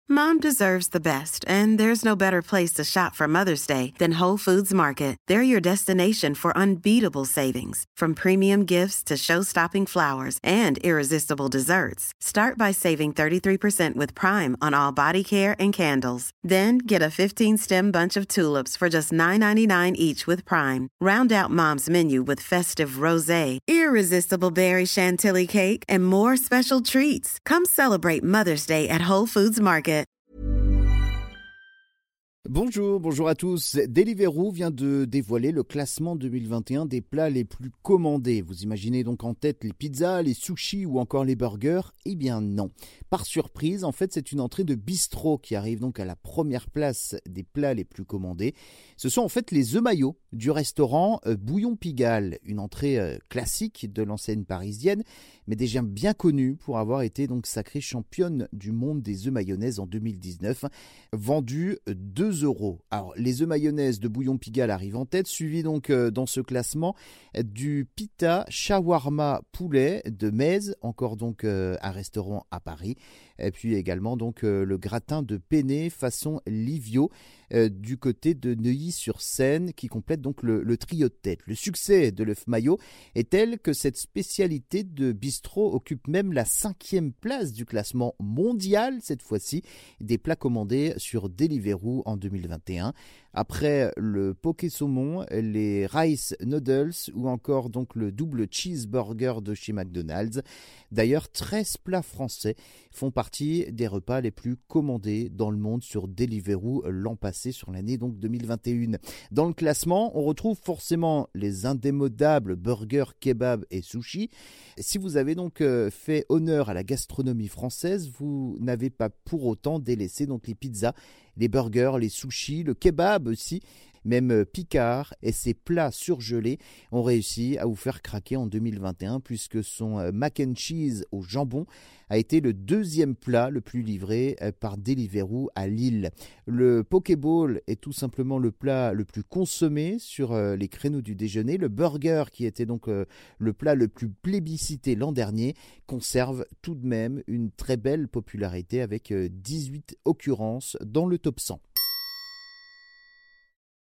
Mom deserves the best, and there's no better place to shop for Mother's Day than Whole Foods Market. They're your destination for unbeatable savings, from premium gifts to show-stopping flowers and irresistible desserts. Start by saving 33% with Prime on all body care and candles. Then get a 15-stem bunch of tulips for just $9.99 each with Prime. Round out Mom's menu with festive rosé, irresistible berry chantilly cake, and more special treats. Come celebrate Mother's Day at Whole Foods Market. Bonjour à tous. Deliveroo vient de dévoiler le classement 2021 des plats les plus commandés. Vous imaginez donc en tête les pizzas, les sushis ou encore les burgers ? Eh bien non. Par surprise, en fait, c'est une entrée de bistrot qui arrive donc à la première place des plats les plus commandés. Ce sont en fait les œufs maillots du restaurant Bouillon Pigalle, une entrée classique de l'enseigne parisienne, mais déjà bien connue pour avoir été donc sacrée championne du monde des œufs mayonnaise en 2019, vendue 2 €. Alors les œufs mayonnaise de Bouillon Pigalle arrivent en tête, suivi donc dans ce classement du pita shawarma poulet de Metz, encore donc un restaurant à Paris, et puis également donc le gratin de penne façon Livio du côté de Neuilly-sur-Seine qui complète donc le trio de tête. Le succès de l'œuf maillot est tel que cette spécialité de bistrot occupe même la 5e place du classement mondial cette fois-ci des plats commandés sur Deliveroo en 2021. Après le poké saumon, les rice noodles ou encore donc le double cheeseburger de chez McDonald's. D'ailleurs, 13 plats français font partie des repas les plus commandés dans le monde sur Deliveroo l'an passé, sur l'année donc 2021. Dans le classement, on retrouve forcément les indémodables burgers, kebabs et sushis. Si vous avez donc fait honneur à la gastronomie française, vous n'avez pas pour autant délaissé donc les pizzas, les burgers, les sushis, le kebab aussi. Même Picard et ses plats surgelés ont réussi à vous faire craquer en 2021 puisque son mac and cheese au jambon a été le 2e plat le plus livré par Deliveroo à Lille. Le Pokéball est tout simplement le plat le plus consommé sur les créneaux du déjeuner. Le burger, qui était donc le plat le plus plébiscité l'an dernier, conserve tout de même une très belle popularité avec 18 occurrences dans le top 100.